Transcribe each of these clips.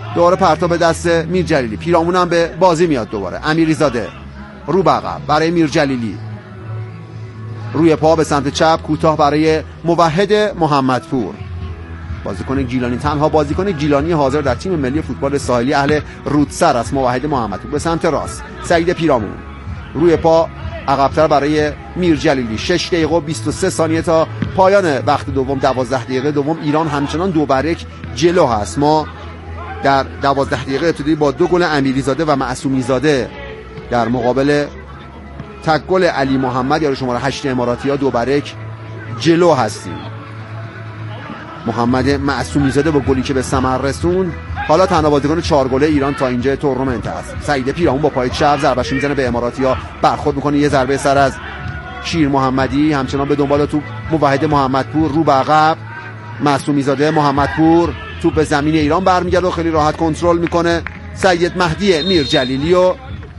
دوباره پرتاب دست میرجلیلی. پیرامون هم به بازی میاد دوباره. امیریزاده رو به عقب برای میرجلیلی، روی پا به سمت چپ کوتاه برای موحد محمدپور. بازیکن گیلانی، تنها بازیکن گیلانی حاضر در تیم ملی فوتبال ساحلی اهل رودسر است موحد محمدپور. به سمت راست سعید پیرامون روی پا عقب‌تر برای میرجلیلی. 6 دقیقه و 23 ثانیه تا پایان وقت دوم. 12 دقیقه دوم ایران همچنان 2-1 جلو هست. ما در 12 دقیقه ابتدایی با 2 گل امیریزاده و معصومیزاده در مقابل تک گل علی محمد یا شماره 8 اماراتی‌ها 2-1 جلو هستیم. محمد معصومیزاده با گلی که به ثمر رسون حالا تنها بازیکن 4 گله ایران تا اینجا تورنمنت است. سعید پیرامون با پای چپ ضربه‌اش میزنه به اماراتی‌ها، برخورد میکنه. یه ضربه سر از شیر محمدی، همچنان به دنبال توپ موحد محمدپور رو به عقب. معصومیزاده، محمدپور، توپ به زمین ایران برمیگرده و خیلی راحت کنترل میکنه سید مهدی میرجلیلی و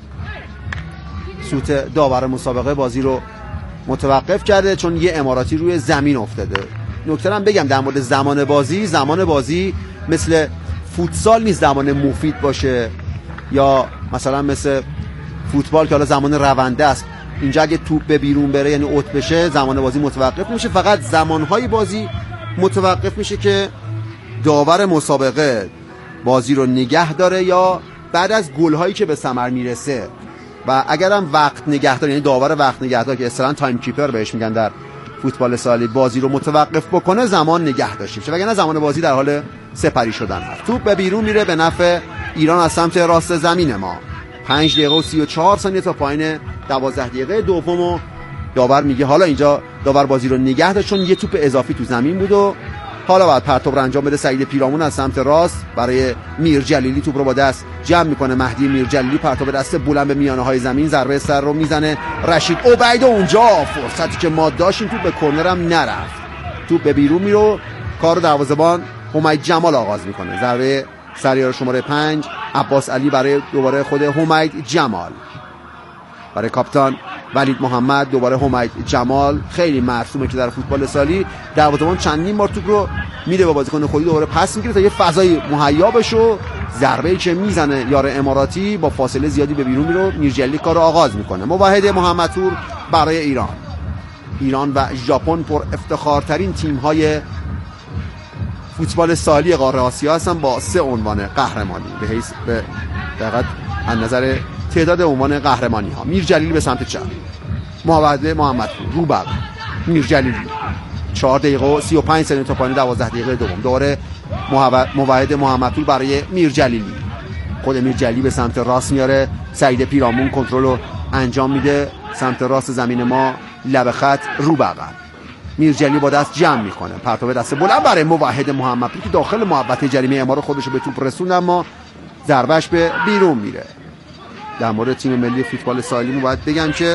سوت داور مسابقه بازی رو متوقف کرده چون یه اماراتی روی زمین افتاده. نکته هم بگم در مورد زمان بازی مثل فوتسال نیست زمان مفید باشه یا مثلا مثل فوتبال که حالا زمان رونده است. اینجا اگه توپ به بیرون بره یعنی اوت بشه زمان بازی متوقف میشه. فقط زمانهای بازی متوقف میشه که داور مسابقه بازی رو نگه داره یا بعد از گل‌هایی که به ثمر میرسه و اگرم وقت نگهدار یعنی داور وقت نگهدار که اصطلاحاً تایم کیپر بهش میگن در فوتبال ساحلی بازی رو متوقف بکنه زمان نگه داشته میشه وگرنه زمان بازی در حال سپری شدن هست. توپ به بیرون میره به نفع ایران از سمت راست زمین ما. 5 دقیقه و 34 ثانیه تا پایین 12 دقیقه دومو داور میگه حالا اینجا داور بازی رو نگه داشت چون یه توپ اضافی تو زمین بود و حالا بعد پرتاب رو انجام بده. سعید پیرامون از سمت راست برای میرجلیلی توپ رو با دست جمع میکنه. مهدی میرجلیلی پرتاب دست بلند به میانه های زمین ضربه سر رو میزنه رشید عبید. اونجا فرصتی که ما داشتیم توپ به کرنر هم نرفت. توپ به بیرون میره. کار دروازه‌بان حمید جمال آغاز میکنه. ضربه سریع شماره 5 عباس علی برای دوباره خود حمید جمال برای کاپیتان ولید محمد. دوباره حمید جمال خیلی مرسومه که در فوتبال سالی دروازه‌بان چندین بار توپ رو میده به بازیکن خودی دوباره پس میگیره تا یه فضای مهیا بشه. ضربه‌ای که میزنه یار اماراتی با فاصله زیادی به بیرون میره. میرجلیلی کارو آغاز میکنه. موحد محمدپور برای ایران و ژاپن پر افتخارترین تیم‌های فوتبال سالی قاره آسیا هستن با 3 عنوان قهرمانی به حیث به دقیقاً از نظر تعداد عنوان قهرمانی ها. میرجلیلی به سمت چپ، موحد محمدپور رو به میرجلیلی. 4 دقیقه و 35 ثانیه تا پایان 12 دقیقه دوم. دوباره موحد محمدپور برای میرجلیلی. خود میرجلیلی به سمت راست میاره. سعید پیرامون کنترل رو انجام میده سمت راست زمین ما لب خط رو به عقب. میرجلیلی با دست جمع میکنه. پرتاب دست بلند برای موحد محمدپور که داخل محوطه جریمه امارات خودش رو به توپ رسوند اما ضربهش به بیرون میره. در مورد تیم ملی فوتبال ساحلی باید بگم که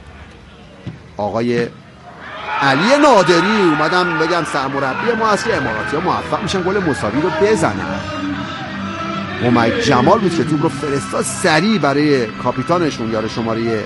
آقای علی نادری اومدم بگم سرمربی ما است که اماراتی‌ها موفق میشن گل مساوی رو بزنن. حمید جمال بود که توپ رو فرستاد سریع برای کاپیتانشون یار شماره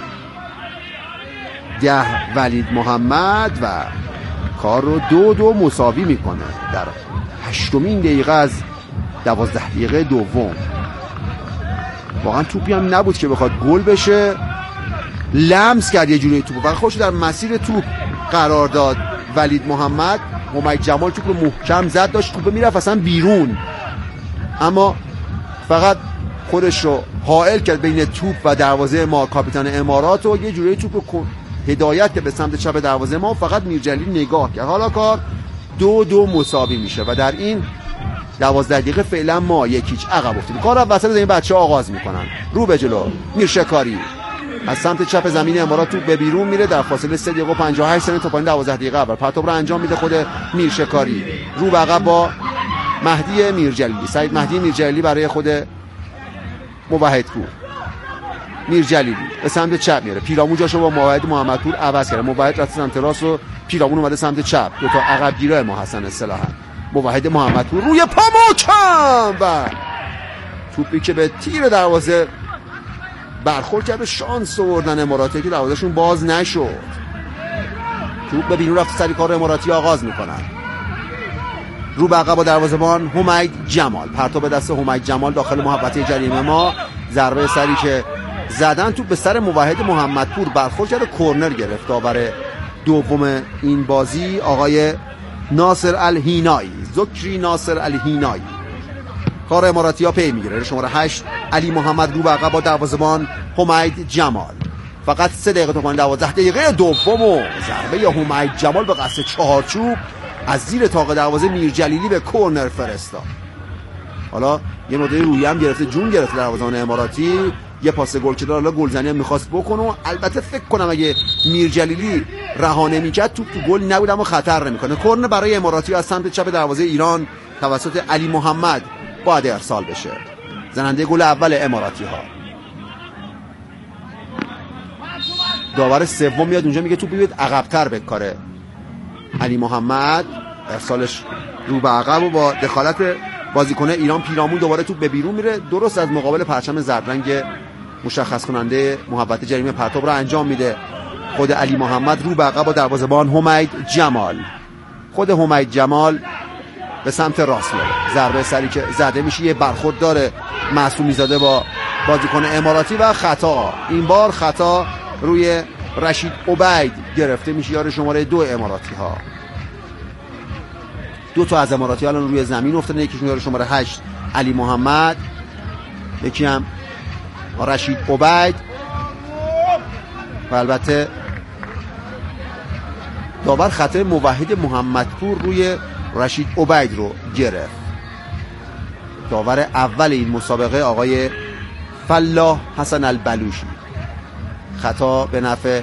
10 ولید محمد و کار رو 2-2 مساوی میکنه در 8مین دقیقه از 12 دقیقه دوم. واقعا توپی هم نبود که بخواد گل بشه. لمس کرد یه جوری توپ و خودش در مسیر توپ قرار داد ولید محمد. حمید جمال توپ رو محکم زد داشت توپ میرفت اصلا بیرون اما فقط خودش رو حائل کرد بین توپ و دروازه ما کاپیتان امارات و یه جوری توپ رو هدایت که به سمت چپ دروازه ما فقط میرجلیلی نگاه کرد. حالا کار 2-2 مساوی میشه و در این 12 دقیقه فعلا ما 1-0 عقب افتادیم. کار از وسط این بچه‌ها آغاز میکنن. رو به جلو میرشکاری از سمت چپ زمین امارات توپ به بیرون میره در فاصله 3 دقیقه و 58 ثانیه تا پایین 12 دقیقه اول. پرتاب رو انجام میده خود میرشکاری رو به عقب با مهدی میرجلیلی. سعید مهدی میرجلیلی برای خود موحدپور. میرجلیلی به سمت چپ میره. پیرامون جاشو با موحد محمدپور عوض کرده. موحد رفت سمت راست و پیرامون اومده سمت چپ. دو تا عقب گیرای ما هستن اصطلاحاً. موحد محمدپور روی پا محکم و توپی که به تیر دروازه برخورد کرد. شانس آوردن اماراتی که دروازه‌شون باز نشد. توپ به بیرون رفت. سری کار اماراتی آغاز میکنن. رو به عقب با دروازه‌بان حمید جمال، پرتاب به دست حمید جمال داخل محوطه جریمه ما. ضربه سری که زدن توپ به سر موحد محمدپور برخورد کرد، کورنر گرفت. داور دوم این بازی آقای ناصر الهینایی، ذکری ناصر الهینایی. کار اماراتی‌ها پی میگیره. شماره 8 علی محمد رو به عقب با دروازه‌بان حمید جمال. فقط 3 دقیقه تا پایان 12 دقیقه دوم و ضربه حمید جمال به قصد چهارچوب از زیر طاق دروازه میرجلیلی به کورنر فرستاد. حالا یه نقطه رویی هم گرفته، جون گرفته دروازه‌بان اماراتی. یه پاس گل که حالا گلزنی هم می‌خواست بکنه و البته فکر کنم اگه میرجلیلی رهانه می‌کرد توپ تو گل نبود، اما خطر نمی‌کنه. کورنر برای اماراتی از سمت چپ دروازه ایران توسط علی محمد باید ارسال بشه. زننده گل اول اماراتی‌ها. داور سوم میاد اونجا میگه توپ بیاد عقب‌تر بکاره. علی محمد ارسالش رو به عقب و با دخالت بازیکن ایران پیرامون دوباره توپ به بیرون میره، درست از مقابل پرچم زردرنگ مشخص کننده محوطه جریمه پرتاب رو انجام میده. خود علی محمد رو به عقب با دروازه‌بان حمید جمال. خود حمید جمال به سمت راست میره. ضربه سری که زده میشه یه برخورد داره معصومی زاده با بازیکن اماراتی و خطا. این بار خطا روی رشید عبید گرفته میشه، یار شماره 2 اماراتی ها. 2 تا از اماراتی ها الان روی زمین افتادن، یکیشون یار شماره 8 علی محمد، یکی هم رشید عبید. و البته داور خطای موحد محمدپور روی رشید عبید رو گرفت. داور اول این مسابقه آقای فلاح حسن البلوشی. خطا به نفع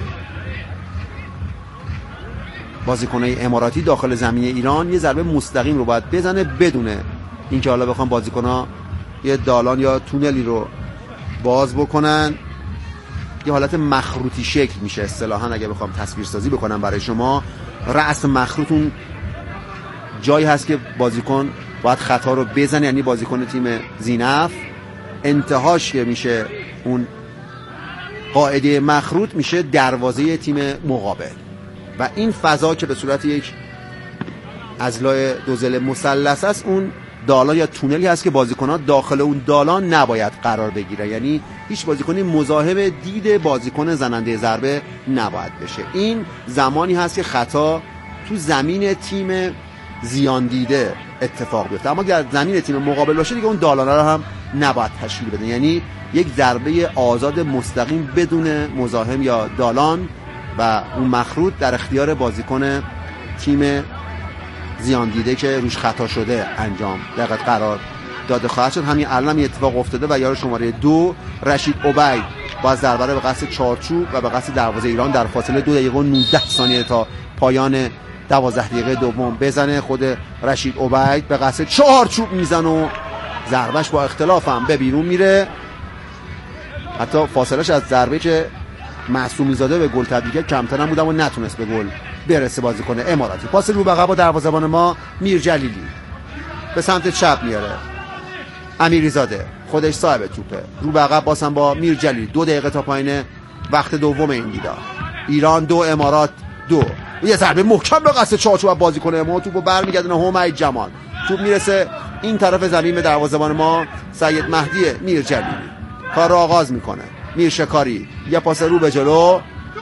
بازیکنای اماراتی داخل زمین ایران. یه ضربه مستقیم رو باید بزنه بدون اینکه حالا بخوام بازیکن‌ها یه دالان یا تونلی رو باز بکنن. یه حالت مخروطی شکل میشه اصطلاحاً اگه بخوام تصویرسازی بکنم برای شما. رأس مخروط اون جایی هست که بازیکن باید خطا رو بزنه، یعنی بازیکن تیم زینف. انتهاش که میشه اون قاعده مخروط میشه دروازه تیم مقابل. و این فضا که به صورت یک اضلاع دوزل مثلث است، اون دالان یا تونلی هست که بازیکن‌ها داخل اون دالان نباید قرار بگیره، یعنی هیچ بازیکنی مزاحم دید بازیکن زننده ضربه نباید بشه. این زمانی هست که خطا تو زمین تیم زیان دیده اتفاق بیفته، اما اگر زمین تیم مقابل باشه دیگه اون دالانه رو هم نباید تشکیل بده، یعنی یک ضربه آزاد مستقیم بدون مزاحم یا دالان و اون مخروط در اختیار بازیکن تیم زیان دیده که روش خطا شده انجام دقیق قرار داده خواهد شد. همین الان هم اتفاق افتاده و یار شماره 2 رشید عبید با ضربه به قصد چارچوب و به قصد دروازه ایران در فاصله 2 دقیقه و 19 ثانیه تا پایان 12 دقیقه دوم بزنه. خود رشید عبید به قصد چارچوب میزنه و ضربهش با اختلاف هم به بیرون میره. حتی فاصلهش از ضربه که معصومی زاده به گل تبدیل کرد کمتر هم بود اما نتونست به گل برسه بازیکن اماراتی. پاس رو به عقب با دروازه‌بان ما میرجلیلی به سمت چپ میاره. امیری زاده خودش صاحب توپه، رو به عقب بازم با میرجلیلی. 2 دقیقه تا پایین وقت دوم این دیدار. ایران 2 امارات 2. یه ضربه محکم به قصد چارچوب بازیکن ما، توپو برمیگردونه حمید جمال. توپ میرسه این طرف زمین به دروازه‌بان ما سید مهدی میرجلیلی. کار رو آغاز میکنه. میرشکاری یه پاس رو به جلو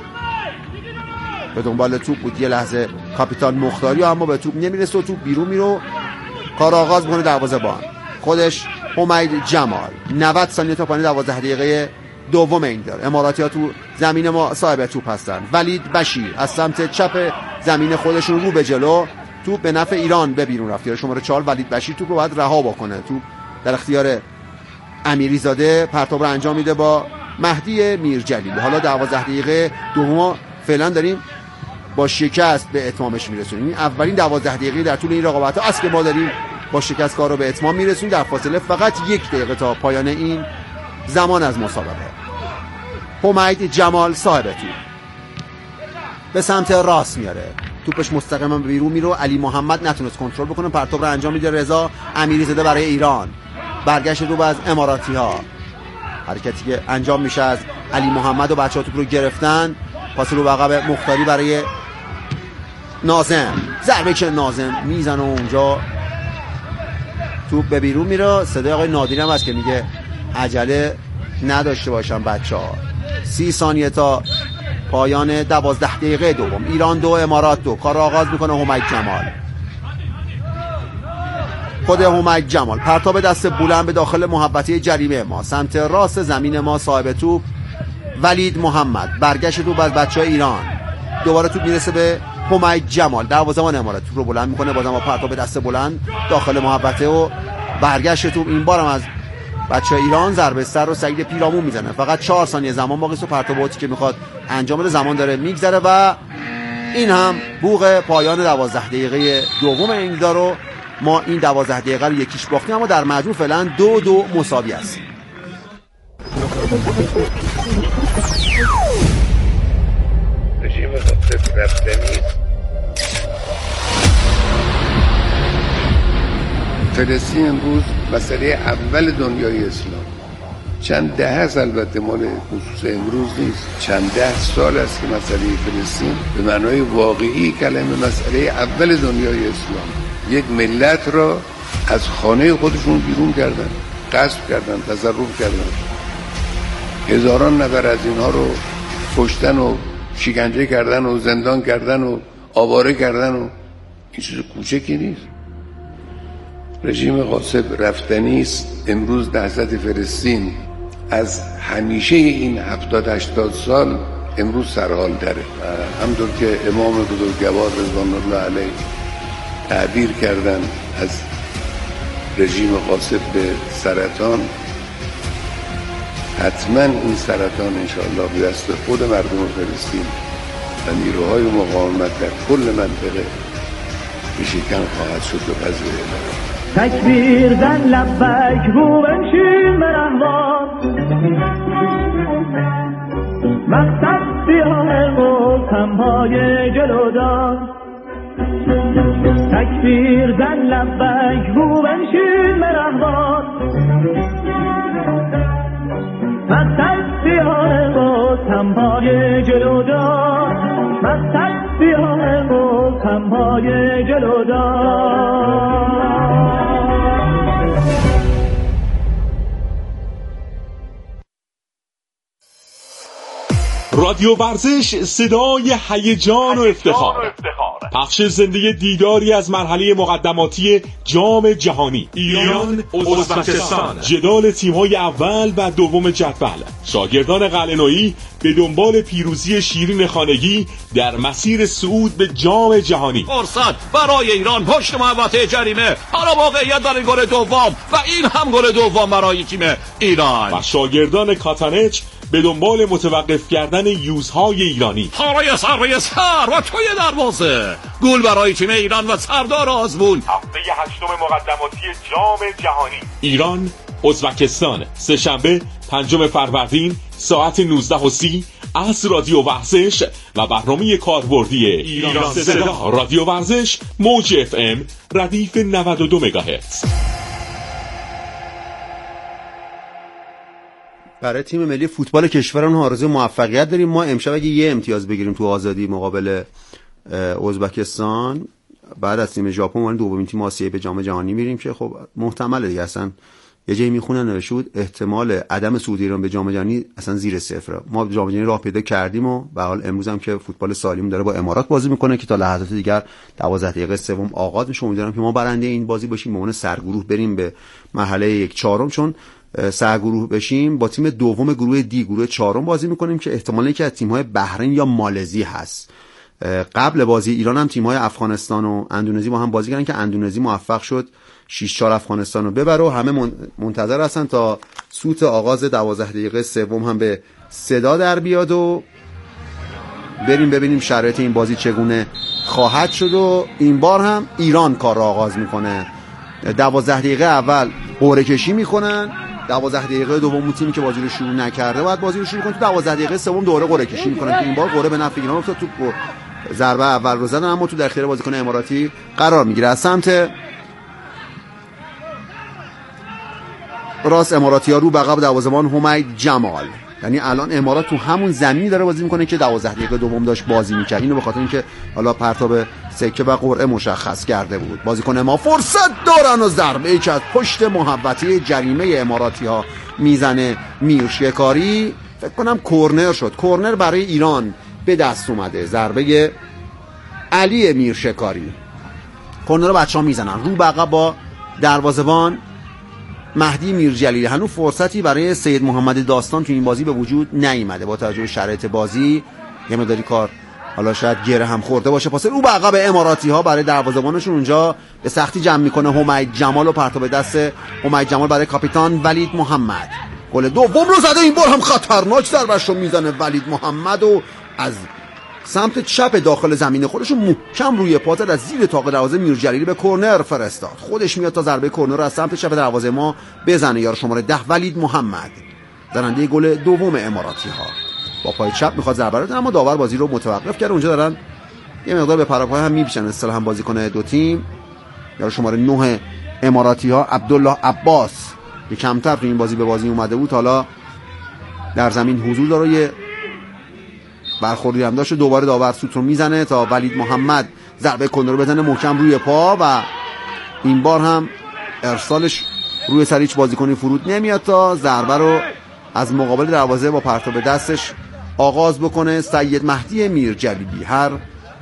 به دنبال توپ بود، یه لحظه کاپیتان مختاری اما به توپ نمیرسه و توپ بیرون میره. کار آغاز میکنه دروازه‌بان خودش حمید جمال. 90 ثانیه تا پایان 12 دقیقه دوم این داره. اماراتی‌ها تو زمین ما صاحب توپ هستن. ولید بشیر از سمت چپ زمین خودشون رو به جلو، توپ به نفع ایران به بیرون رفت. شماره 4 ولید بشیر توپ رو باید رها بکنه. توپ در اختیار امیری زاده، پرتاب رو انجام میده با مهدی میرجلیلی. حالا 12 دقیقه دوم فعلا داریم با شکست به اتمامش میرسونیم. این اولین 12 دقیقه در طول این رقابت‌ها است که ما داریم با شکست کار رو به اتمام میرسونیم در فاصله فقط 1 دقیقه تا پایان این زمان از مسابقه. حمید جمال صاحب توپ به سمت راست میاره، توپش مستقیما به بیرون میره. علی محمد نتونست کنترل بکنه، پرتاب رو انجام میده رضا امیری زاده برای ایران. برگشت رو از اماراتی‌ها، حرکتی که انجام میشه از علی محمد و بچه‌ها توپ رو گرفتن. پاس رو به عقب مختاری برای ناظم، ضربه که ناظم میزنه و اونجا توپ به بیرون میره. صدای آقای نادری هم هست که میگه عجله نداشته باشن بچه‌ها. 30 ثانیه تا پایان 12 دقیقه دوم. ایران 2 امارات 2. کار آغاز میکنه حمید جمال. خود حمید جمال پرتاب دست بلند به داخل محوطه جریمه ما، سمت راست زمین ما. صاحب توپ ولید محمد. برگشت توپ از بچه‌های ایران. دوباره توپ میرسه به حمید جمال، دروازه‌بان امارات. توپ رو بلند میکنه، بازم با پرتاب دست بلند داخل محوطه و برگشت توپ این بارم از بچه‌های ایران. ضربه سر رو سعید پیرامون میزنه. فقط 4 ثانیه زمان باقی است و پرتاباتی که میخواد انجام بده زمان داره میگذره و این هم بوق پایان 12 دقیقه دوم انگلیس رو. ما این 12 دقیقه رو یکیش باختیم اما در مجموع فعلا 2-2 مساوی است. رژیم قاسم رفتنی فلسطین امروز مسئله اول دنیای اسلام. چند دهه است، البته مال خصوص امروز نیست، چند ده سال است که مسئله فلسطین به معنای واقعی کلمه مسئله اول دنیای اسلام. یک ملت را از خانه خودشون بیرون کردن، غصب کردن، تصرف کردن. هزاران نفر از اینها رو کشتن و شکنجه کردن و زندان کردن و آواره کردن و این چیز کوچکی نیست. رژیم غاصب رفتنی است. امروز نهضت فلسطین از همیشه این 70-80 سال امروز سرحال داره. همطور که امام بزرگوار رضوان الله علیه تعبیر کردن از رژیم غاصب به سرطان، حتما این سرطان انشاءالله به دست خود مردم فلسطین و نیروهای مقاومت در کل منطقه به شکن خواهد شد و پذیرایی دارد. تکبیر زن لبک رو بنشین به رحمان، مقصد سیاه و تنهای جلودار. تکبیر زن لبک رو بنشین به رحمان، مقصد سیاه و تنهای جلودار. مقصد سیاه و تنهای جلودار. رادیو ورزش، صدای هیجان و افتخار. پخش زنده دیداری از مرحله مقدماتی جام جهانی ایران ازبکستان. جدال تیم‌های اول و دوم جدول. شاگردان قلعه‌نویی به دنبال پیروزی شیرین خانگی در مسیر صعود به جام جهانی. فرصت برای ایران پشت محوطه جریمه. حالا واقعیت در گل دوم و این هم گل دوم برای تیم ایران. و شاگردان کاتانچ به دنبال متوقف کردن یوزهای ایرانی. پاره سر و توی دروازه. گل برای تیم ایران و سردار آزمون. هفته 8 مقدماتی جام جهانی ایران ازبکستان، سه‌شنبه 5 فروردین ساعت 19:30 از رادیو ورزش و برنامه کاربردی ایران صدا. رادیو ورزش، موج FM، ردیف 92 مگاهرتز. برای تیم ملی فوتبال کشورمون آرزوی موفقیت داریم. ما امشب اگه یه امتیاز بگیریم تو آزادی مقابل ازبکستان، بعد از تیم ژاپن ما دومین تیم آسیایی به جام جهانی میریم که خب محتمله دیگه. اصلا یه جایی میخونن نوشته بود احتمال عدم صعود ایران به جام جهانی اصلا زیر صفره. ما به جام جهانی راه پیدا کردیم و به حال امروز هم که فوتبال سالیم داره با امارات بازی میکنه که تا لحظات دیگر 12 دقیقه سوم آغاز میشه. امیدوارم که ما برنده این بازی باشیم، به عنوان سرگروه بریم به مرحله 1/4، چون سرگروه بشیم با تیم دوم گروه دی، گروه 4 بازی میکنیم که احتمالاً که از تیم‌های بحرین یا مالزی هست. قبل بازی ایران هم تیم‌های افغانستان و اندونزی با هم بازی کردن که اندونزی موفق شد 6-4 افغانستان رو ببره و همه منتظر هستن تا سوت آغاز 12 دقیقه سوم هم به صدا در بیاد و بریم ببینیم شرایط این بازی چگونه خواهد شد. و این بار هم ایران کار را آغاز میکنه. 12 دقیقه اول قرعه کشی میکنن، 12 دقیقه دوم تیمی که بازی رو شروع نکرده باید بازی رو شروع کنه، تو 12 دقیقه سوم دوره قرعه کشی میکنن که این بار قرعه به نفع ایران افتاد. توپ ضربه اول رو زدن اما تو در اختیار بازیکن اماراتی قرار میگیره. از سمت راست اماراتی‌ها رو به عقب دروازه‌بان حمید جمال. یعنی الان امارات تو همون زمینی داره بازی میکنه که 12 دقیقه دوم داشت بازی میکرد. اینو به خاطر اینکه حالا پرتاب سکه و قرعه مشخص کرده بود. بازیکن ما فرصت دارن و ضربه که از پشت محوطه جریمه اماراتی ها میزنه میرشکاری. فکر کنم کورنر شد، کورنر برای ایران به دست اومده. ضربه علی میرشکاری، کورنر رو بچه‌ها میزنن رو به عقب با دروازه‌بان مهدی میرجلیلی. هنوز فرصتی برای سید محمد داستان تو این بازی به وجود نیامده. با توجه به شرایط بازی یه مقداری کار حالا شاید گره هم خورده باشه. پاس رو به عقب اماراتی ها برای دروازه‌بانشون اونجا به سختی جمع میکنه حمید جمال و پرتاب دست حمید جمال برای کاپیتان ولید محمد. گل دوم رو زده، این بار هم خطرناک ضربه‌اش رو میزنه ولید محمد و از سمت چپ داخل زمین خودش محکم روی پاتر از زیر طاق دروازه میرجلیلی به کرنر فرستاد. خودش میاد تا ضربه کرنر رو از سمت چپ دروازه ما بزنه. یار شماره 10 ولید محمد زننده گل دوم اماراتی ها با پای چپ میخواد ضربه رو بزنه، اما داور بازی رو متوقف کرد. اونجا دارن یه مقدار به پراپای هم میپیچن اصطلاحا هم بازیکن دو تیم. یار شماره 9 اماراتی ها عبدالله عباس که کمتر تو این بازی به بازی اومده بود حالا در زمین حضور داره. یه برخوردی هم داشته. دوباره داور سوت رو میزنه تا ولید محمد ضربه کرنر رو بزنه محکم روی پا و این بار هم ارسالش روی سر هیچ بازیکنی فرود نمیاد تا ضربه رو از مقابل دروازه با پرتاب دستش آغاز بکنه سید مهدی میرجلیلی. هر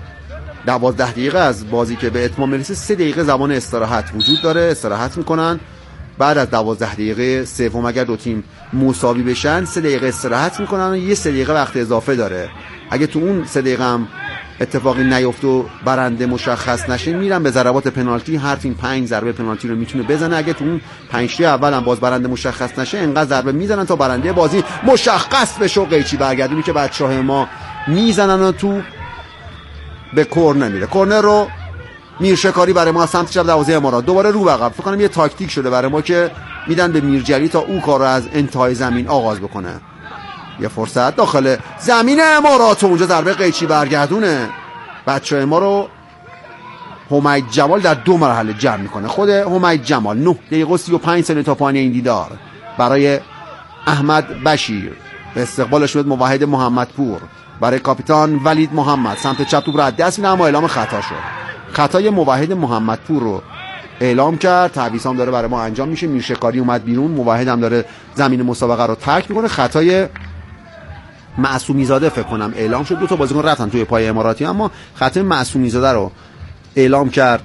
12 دقیقه از بازی که به اتمام میرسه 3 دقیقه زمان استراحت وجود داره، استراحت میکنن. بعد از 12 دقیقه سوم اگر دو تیم مساوی بشن 3 دقیقه استراحت میکنن و یه 3 دقیقه وقت اضافه داره. اگه تو اون 3 دقیقه هم اتفاقی نیفت و برنده مشخص نشه میرن به ضربات پنالتی. هر تیم 5 ضربه پنالتی رو میتونه بزنه. اگه تو اون 5 تا اول هم باز برنده مشخص نشه انقدر ضربه میزنن تا برنده بازی مشخص بشه و قیچی برگردونی که بچه‌های ما میزنن و تو به کرنر میره. کرنر رو میرشکاری برای ما سمت چپ دروازه امارات دوباره رو به عقب. فکر کنم یه تاکتیک شده برای ما که میدن به میرجلی تا او کار رو از انتهای زمین آغاز بکنه. یه فرصت داخل زمین امارات و اونجا ضربه قیچی برگردونه. بچه‌های ما رو حمید جمال در 2 مرحله جمع میکنه. خود حمید جمال 9 دقیقه و 35 ثانیه تا پایان این دیدار برای احمد بشیر. به استقبالش میاد موحد محمدپور برای کاپیتان ولید محمد. سمت چپ توپ رو از دست میده اما اعلام خطا شد. خطای موحد محمدپور رو اعلام کرد. تعویض هم داره برای ما انجام میشه. میرشکاری اومد بیرون، موحد هم داره زمین مسابقه رو ترک میکنه. خطای معصومی زاده فکر کنم اعلام شد. 2 تا بازیکن رفتن توی پای اماراتی اما خطای معصومی زاده رو اعلام کرد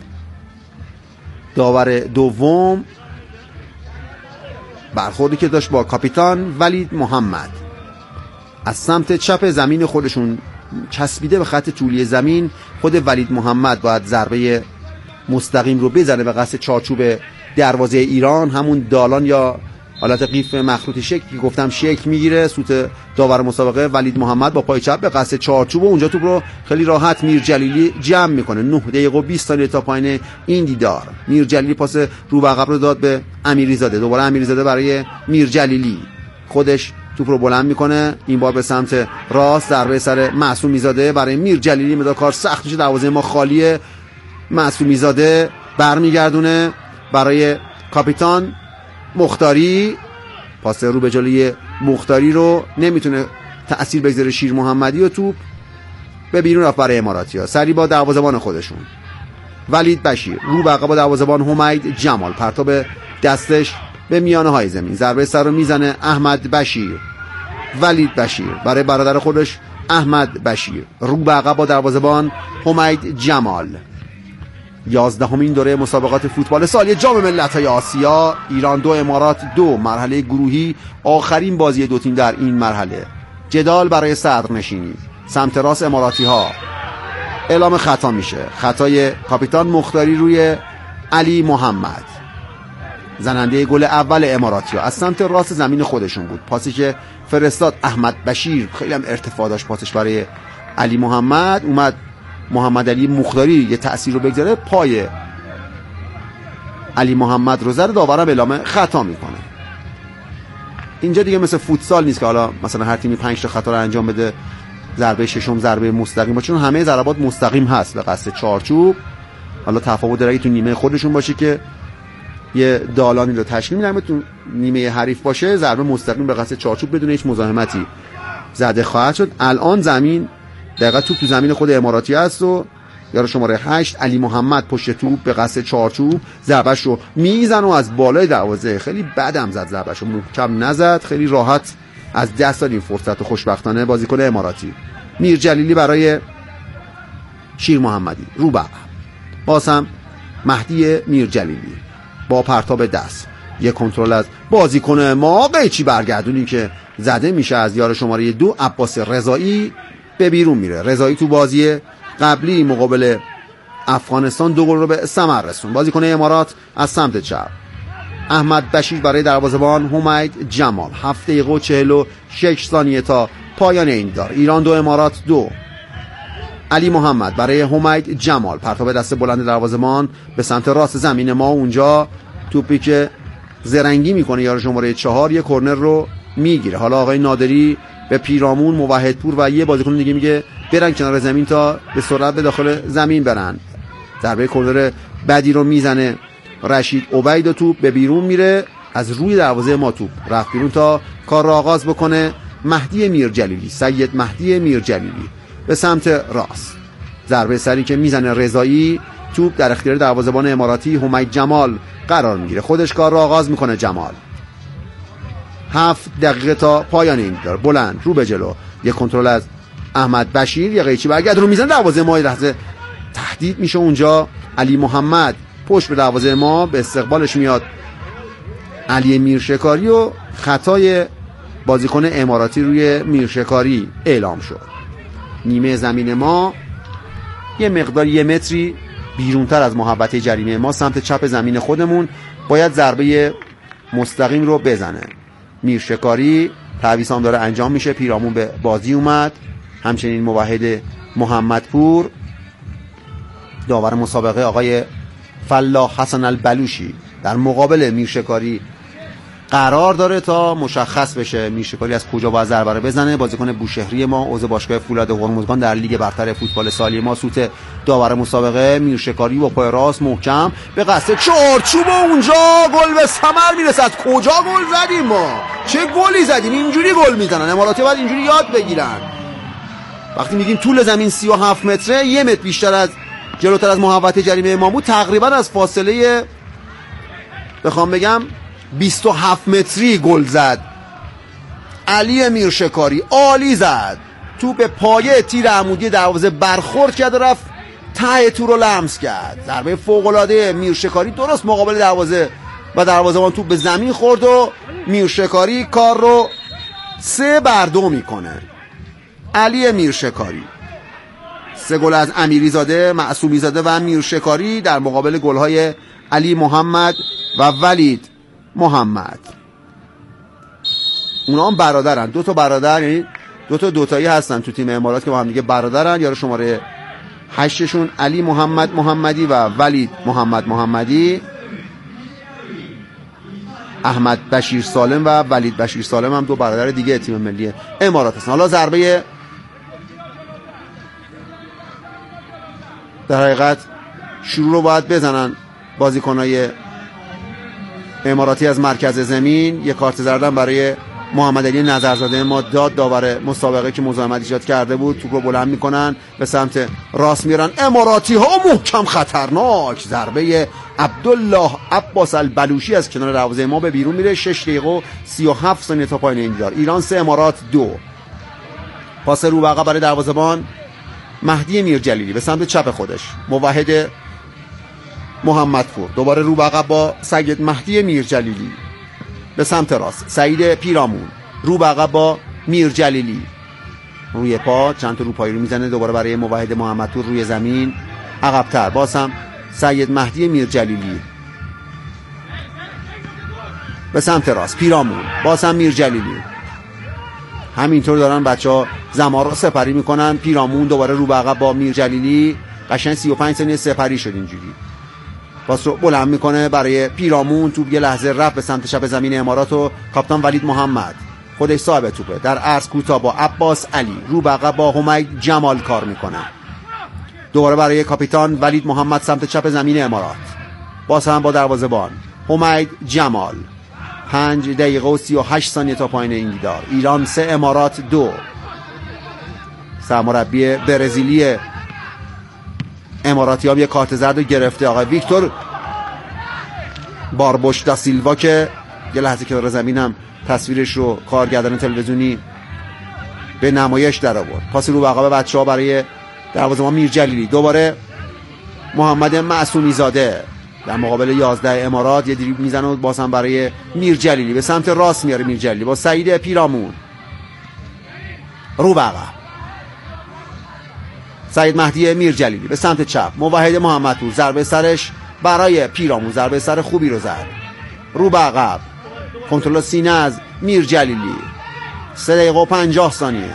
داور دوم. برخوردی که داشت با کاپیتان ولید محمد از سمت چپ زمین خودشون چسبیده به خط طولی زمین. خود ولید محمد باید ضربه مستقیم رو بزنه به قصد چارچوب دروازه ایران. همون دالان یا حالت قیف مخروطی شکل که گفتم شکل میگیره. سوت داور مسابقه ولید محمد با پای چپ به قصد چارچوب و اونجا توپ رو خیلی راحت میرجلیلی جمع میکنه. 9 دقیقه و 20 ثانیه تا پایان این دیدار. میرجلیلی پاس رو به عقب رو داد به امیریزاده. دوباره امیریزاده برای میرجلیلی، خودش توپ رو بلند میکنه این بار به سمت راست. ضربه سر معصومی زاده برای میرجلیلی. مدار کار سخت میشه، دروازه ما خالیه. معصومی زاده برمیگردونه برای کاپیتان مختاری. پاس رو به جلوی مختاری رو نمیتونه تأثیر بگذاره شیر محمدی و توپ به بیرون رفت برای اماراتی‌ها. سری با دروازه‌بان خودشون ولید بشیر رو به عقب با دروازه‌بان حمید جمال. پرتاب دستش به میانه های زمین. ضربه سر رو میزنه احمد بشیر. ولید بشیر برای برادر خودش احمد بشیر رو به عقب با دروازه‌بان حمید جمال. 11مین دوره مسابقات فوتبال سالی جام ملت‌های آسیا. ایران 2 امارات 2. مرحله گروهی آخرین بازی دو تیم در این مرحله. جدال برای صدرنشینی. سمت راست اماراتی ها اعلام خطا میشه. خطای کاپیتان مختاری روی علی محمد زننده گل اول اماراتی ها از سمت راست زمین خودشون بود. پاسی که فرستاد احمد بشیر خیلی هم ارتفاع داشت پاسش برای علی محمد. اومد محمد علی مختاری یه تأثیر رو بگذاره، پای علی محمد رو زد. داورم اعلام خطا میکنه. اینجا دیگه مثل فوتسال نیست که حالا مثلا هر تیمی 5 تا خطا رو انجام بده، ضربه ششم ضربه مستقیم باشه، چون همه ضربات مستقیم هست به قصد چارچوب. حالا تفاوت داره تو نیمه خودشون باشه که یه دالانی رو تشکیل میدن، تو نیمه حریف باشه ضربه مستقیم به قصد چارچوب بدون هیچ مزاحمتی زده خواهد شد. الان زمین دقیقاً توپ تو زمین خود اماراتی است و یار شماره 8 علی محمد پشت توپ به قصد چارچوب ضربهش رو میزنه و از بالای دروازه خیلی بدم زد، ضربهش رو محکم نزد، خیلی راحت از دست داد این فرصت و خوشبختانه بازیکن اماراتی. میر جلیلی برای شیر محمدی رو به عقب، بازم مهدی میر جلیلی با پرتاب دست یک کنترل از بازیکن ما قیچی برگردونی که زده میشه از یار شماره 2 عباس رضایی به بیرون میره. رضایی تو بازی قبلی مقابل افغانستان 2 گل رو به ثمر رسون. بازیکن امارات از سمت چپ احمد بشیر برای دروازه‌بان حمید جمال. 7 دقیقه و 46 ثانیه تا پایان این دیدار. ایران 2 امارات 2. علی محمد برای حمید جمال، پرتاب دست بلند دروازه‌بان به سمت راست زمین ما، اونجا توپی که زرنگی میکنه یار شماره 4 یه کرنر رو میگیره. حالا آقای نادری به پیرامون، موحدپور و یه بازیکن دیگه میگه برن کنار زمین تا به سرعت به داخل زمین برن. ضربه کرنر بعدی رو میزنه رشید عبید و توپ به بیرون میره از روی دروازه ما. توپ رفت بیرون تا کار را آغاز بکنه مهدی میر جلیلی، سید مهدی میر جلیلی به سمت راست. ضربه سری که میزنه رضایی، توپ در اختیار دروازه‌بان اماراتی حمید جمال قرار میگیره. خودش کار را آغاز میکنه جمال. 7 دقیقه تا پایان این دیدار. بلند رو به جلو، یک کنترل از احمد بشیر، یه قیچی برگرد رو میزنه دروازه ما. لحظه تهدید میشه اونجا. علی محمد پشت به دروازه ما، به استقبالش میاد علی میرشکاری و خطای بازیکن اماراتی روی میرشکاری اعلام شد. نیمه زمین ما یه مقدار 1 متری بیرونتر از محوطه جریمه ما، سمت چپ زمین خودمون، باید ضربه مستقیم رو بزنه. میرشکاری تعویض هم داره انجام میشه. پیرامون به بازی اومد، همچنین موحد محمدپور. داور مسابقه آقای فلاح حسن البلوشی در مقابل میرشکاری قرار داره تا مشخص بشه میرشکاری از کجا باید ضربه رو بزنه. بازیکن بوشهری ما عضو باشگاه فولاد هرمزگان در لیگ برتر فوتبال سالی ما، سوت داور مسابقه. میرشکاری با پای راست محکم به قصد چارچوب و اونجا گل به ثمر میرسد. کجا گل زدیم ما؟ چه گلی زدیم؟ اینجوری گل میزنن اماراتی، باید اینجوری یاد بگیرن. وقتی میگیم طول زمین 37 متره، 1 متر بیشتر از جلوتر از محوطه جریمه ما بود، تقریبا از فاصله بخوام بگم 27 متری گل زد علی میرشکاری. عالی زد، تو به پایه تیر عمودی دروازه برخورد کرد و رفت ته تو رو لمس کرد. ضربه فوق العاده میرشکاری درست مقابل دروازه و دروازه‌بان توپ به زمین خورد و میرشکاری کار رو 3-2 میکنه. علی میرشکاری 3 گل از امیری زاده، معصومی زاده و میرشکاری در مقابل گل‌های علی محمد و ولید محمد. اونا هم برادرن، 2 تا برادر، یعنی 2 تا دوتایی هستن تو تیم امارات که با هم دیگه برادرن. یارو شماره 8شون علی محمد محمدی و ولید محمد محمدی. احمد بشیر سالم و ولید بشیر سالم هم 2 برادر دیگه تیم ملی امارات هستن. حالا ضربه در حقیقت شروع رو باید بزنن بازیکنای اماراتی از مرکز زمین. یک کارت زردن برای محمد علی نظرزاده ما داد داور مسابقه که مزاحمت ایجاد کرده بود. توپ رو بلند میکنن به سمت راست میرن اماراتی ها، محکم خطرناک. ضربه عبدالله عباس البلوشی از کنار دروازه ما به بیرون میره. 6 دقیقه و 37 ثانیه تا پایان این دیدار. ایران 3 امارات 2. پاس رو به عقب برای دروازه‌بان مهدی میر جلیلی به سمت چپ خودش. موحد محمدپور دوباره رو به عقب با سید مهدی میر جلیلی به سمت راست. سعید پیرامون رو به عقب با میر جلیلی، روی پا چند تا رو پایی رو میزنه. دوباره برای موحد محمدپور روی زمین عقب‌تر، باز هم سید مهدی میر جلیلی به سمت راست. پیرامون، باز هم میر جلیلی. همینطور دارن بچه‌ها زمان رو سپری میکنن. پیرامون دوباره رو به عقب با میر جلیلی، قشنگ 35 ثانیه سپری شد اینجوری. پاس رو بلند میکنه برای پیرامون. توپ یه لحظه رفت به سمت چپ زمین امارات و کاپیتان ولید محمد خودش صاحب توپه. در عرض کوتاه با عباس علی رو به عقب با حمید جمال کار میکنه. دوباره برای کاپیتان ولید محمد سمت چپ زمین امارات، باز هم با دروازه‌بان حمید جمال. 5 دقیقه و 38 ثانیه تا پایان این دیدار. ایران 3 امارات 2. سرمربی برزیلی اماراتی ها یه کارت زرد رو گرفته. آقای ویکتور باربوش دا سیلوا که یه لحظه که زمینم تصویرش رو کارگردان تلویزیونی به نمایش در آورد. پاس رو به عقب بچه‌ها برای دروازه‌بان میر جلیلی. دوباره محمد معصومی زاده در مقابل 11 امارات یه دریبل میزنه و باز هم برای میر جلیلی به سمت راست میاره. میر جلیلی با سعید پیرامون رو به عقب. سعید مهدی میر جلیلی به سمت چپ. موحد محمدپور ضربه سرش برای پیرامون، ضربه سر خوبی رو زد. رو به عقب. کنترل سینه از میر جلیلی. 3 دقیقه و 50 ثانیه.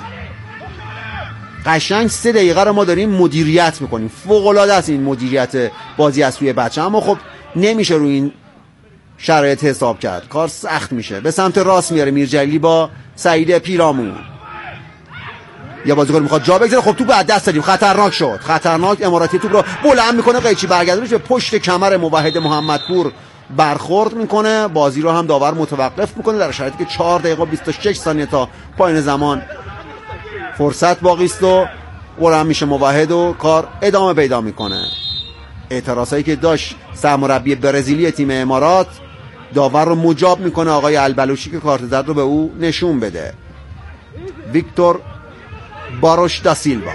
قشنگ 3 دقیقه رو ما داریم مدیریت میکنیم. فوق العاده است این مدیریت بازی از سوی بچه، اما خب نمیشه روی این شرایط حساب کرد، کار سخت میشه. به سمت راست میاره میر جلیلی با سعید پیرامون. یا بازیکن میخواد جا بگذاره، خب توپ از دست دادیم، خطرناک شد، خطرناک. اماراتی توپ رو بلند میکنه، قیچی برگردونش به پشت کمر موحد محمدپور برخورد میکنه. بازی رو هم داور متوقف میکنه در شرایطی که 4 دقیقه و 26 ثانیه تا پایان زمان فرصت باقی است و بلند میشه موحد و کار ادامه پیدا میکنه. اعتراضایی که داشت سرمربی برزیلی تیم امارات، داور رو مجاب میکنه آقای البلوشی که کارت زرد رو به او نشون بده. ویکتور باروش دا سیلوا.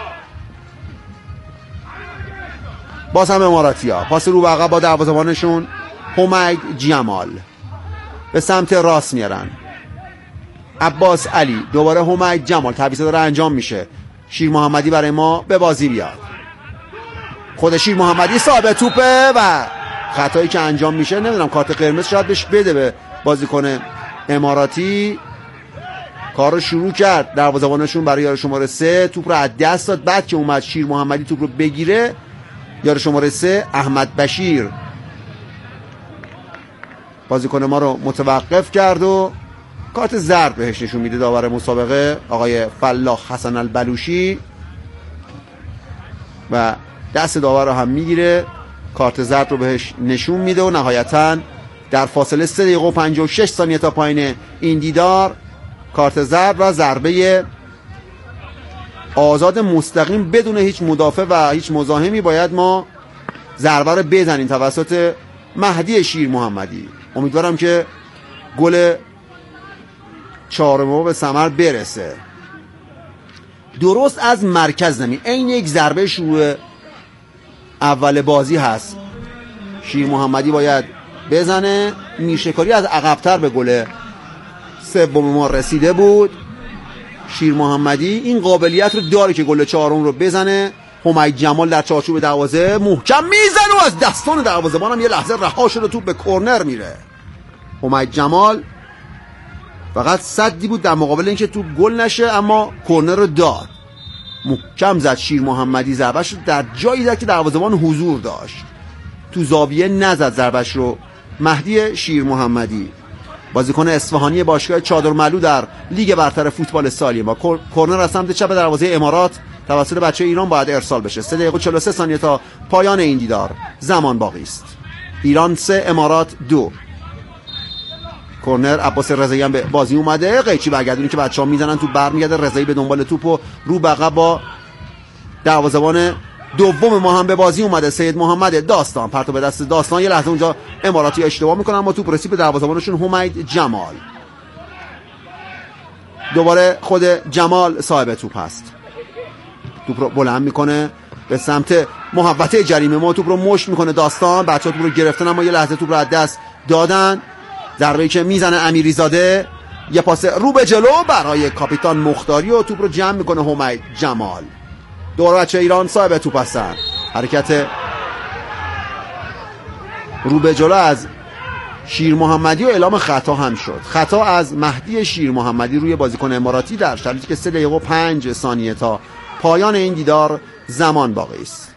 باز هم اماراتی ها پاس رو به عقب با دروازه‌بانشون حمید جمال به سمت راست میارن. عباس علی دوباره حمید جمال. تعویض داره انجام میشه. شیر محمدی برای ما به بازی بیاد. خود شیر محمدی صاحب توپه و خطایی که انجام میشه، نمیدونم کارت قرمز شاید بهش بده به بازیکن اماراتی. کار رو شروع کرد دروازه‌بانشون برای یار شماره 3 توپ رو از دست داد. بعد که اومد شیر محمدی توپ رو بگیره، یار شماره 3 احمد بشیر بازیکن ما رو متوقف کرد و کارت زرد بهش نشون میده داور مسابقه آقای فلاح حسن البلوشی و دست داور رو هم میگیره، کارت زرد رو بهش نشون میده و نهایتاً در فاصله 3 دقیقه و 56 ثانیه تا پایین این دیدار کارت زرد و ضربه آزاد مستقیم بدون هیچ مدافع و هیچ مزاحمی باید ما ضربه رو بزنیم توسط مهدی شیر محمدی. امیدوارم که گل 4 به ثمر برسه. درست از مرکز زمین عین یک ضربه شروع اول بازی هست. شیر محمدی باید بزنه. میرشکاری از عقب‌تر به گل 3 ما رسیده بود. شیر محمدی این قابلیت رو داره که گل 4 رو بزنه. حمید جمال در چارچوب دروازه محکم میزنه و از دستان دروازه‌بان هم یه لحظه رها شده، توپ به کرنر میره. حمید جمال فقط صدی بود در مقابل اینکه توپ گل نشه، اما کرنر رو داد. محکم زد شیر محمدی، ضربش رو در جایی زد که دروازه‌بان حضور داشت. تو زاویه نزد ضربش رو مهدی شیر محمدی، بازیکن اصفهانی باشگاه چادرملو در لیگ برتر فوتبال سالی ما. کرنر از سمت چپ دروازه امارات توسط بچه ایران باید ارسال بشه. 3 دقیقه و 43 ثانیه تا پایان این دیدار زمان باقی است. ایران 3 امارات 2. کرنر عباس رضایی هم به بازی اومده. قیچی برگردونی که بچه‌ها میزنن تو برمیگرده. رضایی به دنبال توپ و رو به عقب با دروازه‌بان دوم ما هم به بازی اومده. سید محمد داستان پرتو به دست داستان. یه لحظه اونجا اماراتی اشتباه میکنن اما توپ رسید به دروازه‌بانشون حمید جمال. دوباره خود جمال صاحب توپ هست. توپ رو بلند میکنه به سمت محوطه جریمه ما. توپ رو مشت میکنه داستان. بچه‌ها توپ رو گرفتن اما یه لحظه توپ رو از دست دادن. ضربه‌ای که میزنه امیریزاده، یه پاس رو به جلو برای کاپیتان مختاری و توپ رو جمع میکنه حمید جمال. دور بچه ایران صاحب توپ هستن. حرکت رو به جلو از شیر محمدی و اعلام خطا هم شد. خطا از مهدی شیر محمدی روی بازیکن اماراتی در شرایطی که 3 دقیقه و 5 ثانیه تا پایان این دیدار زمان باقی است.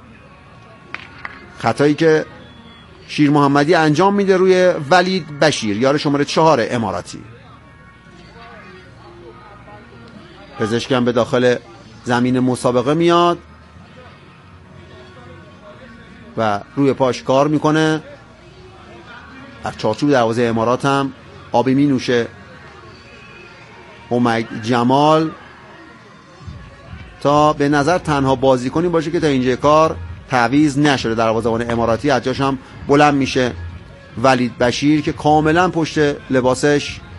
خطایی که شیر محمدی انجام میده روی ولید بشیر، یار شماره 4 اماراتی. پزشکی هم به داخل زمین مسابقه میاد و روی پاش کار میکنه. از چارچوب دروازه امارات هم آبی می نوشه حمید جمال تا به نظر تنها بازیکنی باشه که تا اینجا کار تعویض نشده. دروازه‌بان اماراتی از جاش هم بلند میشه ولید بشیر که کاملا پشت لباسش